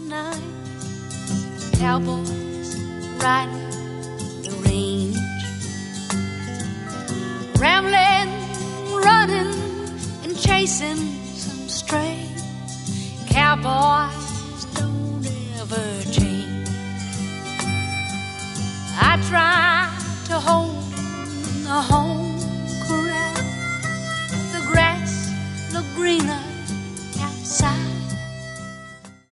night. Cowboys riding the range, rambling, running, and chasing some stray. Cowboys